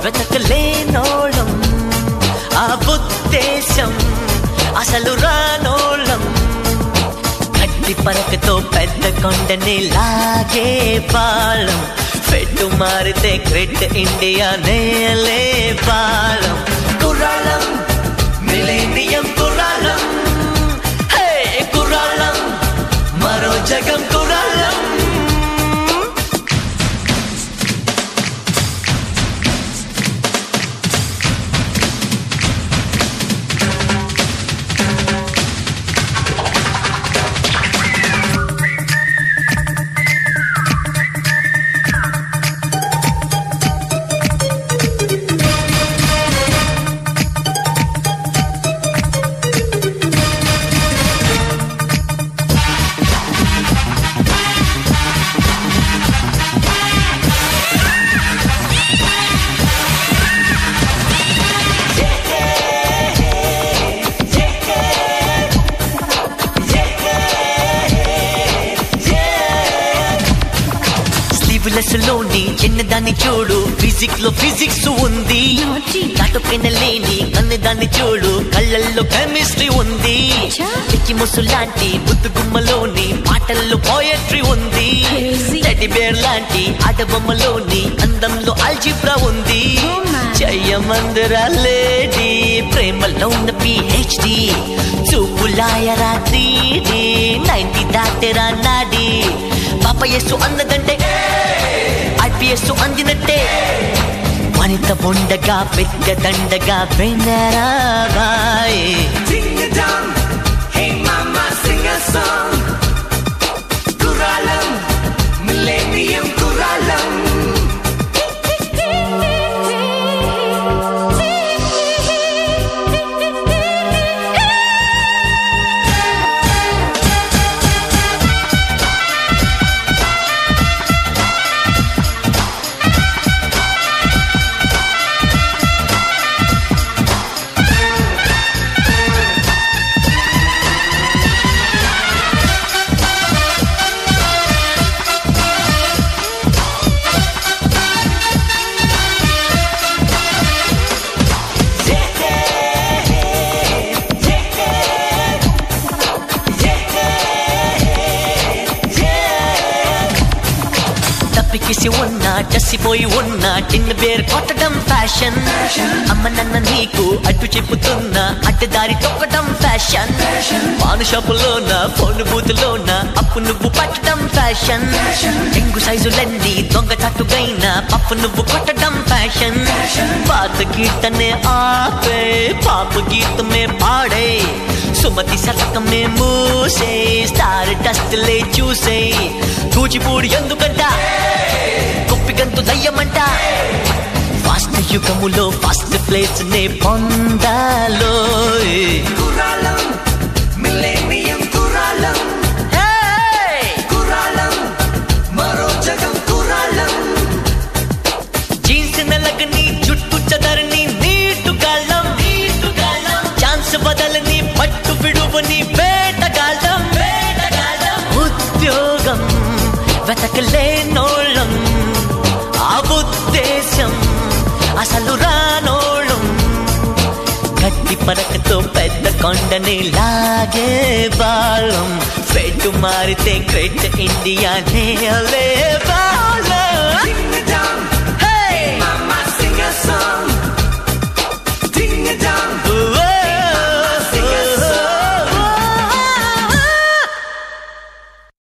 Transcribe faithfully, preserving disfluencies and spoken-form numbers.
వెతకలేనోళం ఆ ఉద్దేశం అసలు రానోళం గట్టి పరకతో పెద్ద కొండని లాగే పాళం పెట్టు మారితే గ్రేట్ ఇండియా నేలే పాళం కుర్రాళం మిలేనియం కుర్రాళం హే కుర్రాళం మరో జగం కుర్రాళం లోని చిన్నదాన్ని చూడు ఫిజిక్స్ లో ఫిజిక్స్ ఉంది నాటకైన లేని కన్నదాన్ని చూడు కళ్ళల్లో కెమిస్ట్రీ ఉంది పిచ్చి ముసు లాంటి బుద్ధు గుమ్మలోని పాటల్లో పోయట్రీ ఉంది టెడ్డీ బేర్ లాంటి ఆటబొమ్మలోని అందంలో ఆల్జీబ్రా ఉంది జయమందిరా లేడీ ప్రేమలో ఉన్న పిహెచ్డి చూపులాయరా త్రీ డి నైన్టీ దాటెరా నాడి పాప యేసు అన్నదంటే ఐపీఎస్ అందినట్టే వనిత ఉండగా పెద్ద దండగా వినరా బాయ్ కుర్రాళం మిలేనియం కుర్రాళం కిసి ఉన్నా చసిపోయి ఉన్నా చిన్న బేర్ కొట్టడం ఫ్యాషన్ అమ్మ నన్న నీకు అడ్డు చెప్పుతున్నా అడ్డదారి తొక్కడం ఫ్యాషన్ పాను షాపులోన ఫోన్ బూతులోన అప్పు నువ్వు పట్టడం ఫ్యాషన్ ఎంగు సైజులన్నీ దొంగ చాటుగైనా పప్పు నువ్వు కొట్టడం ఫ్యాషన్ పాత గీతనే ఆపే పాప గీతమే పాడే సుమతి శతకమే మూసే స్టార్ డస్ట్ లే చూసే కూచిపూడి ఎందుకంట గొప్పిగంతు దయ్యమంట ఫాస్ట్ యుగములో ఫాస్ట్ ప్లేస్ నే పొందాలో కుర్రాళం మిలేనియం కుర్రాళం కుర్రాళం మరో జగం కుర్రాళం జీన్స్ నెలగని జుట్టు చదరని నీటు గాళ్ళం నీటు గాళ్ళం ఛాన్స్ బదలని పట్టు విడువని వేటగాళ్ళం వేటగాళ్ళం ఉద్యోగం వెతకలేనోళం ఆ ఉద్దేశం అసలు రానోళం గట్టి పరకతో పెద్ద కొండని లాగే బాళం పెట్టు మారితే గ్రేట్ ఇండియా నేలే బాళం